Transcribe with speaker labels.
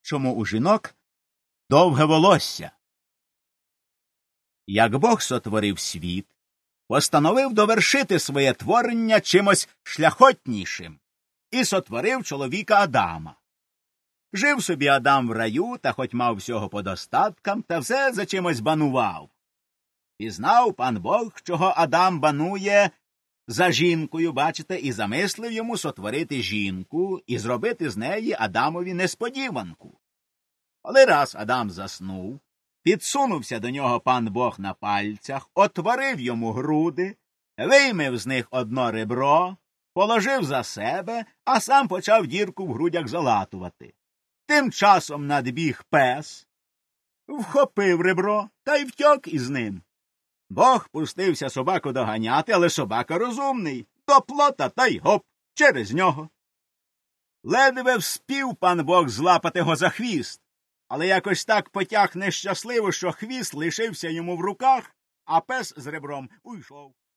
Speaker 1: чому у жінок довге волосся. Як Бог сотворив світ, постановив довершити своє творення чимось шляхотнішим і сотворив чоловіка Адама. Жив собі Адам в раю, та хоч мав всього подостаткам, та все за чимось банував. І знав пан Бог, чого Адам банує за жінкою, бачите, і замислив йому сотворити жінку і зробити з неї Адамові несподіванку. Коли раз Адам заснув, підсунувся до нього пан Бог на пальцях, отворив йому груди, виймив з них одно ребро, положив за себе, а сам почав дірку в грудях залатувати. Тим часом надбіг пес, вхопив ребро та й втьок із ним. Бог пустився собаку доганяти, але собака розумний, до плота та й гоп, через нього. Ледве вспів пан Бог злапати його за хвіст, але якось так потяг нещасливо, що хвіст лишився йому в руках, а пес з ребром уйшов.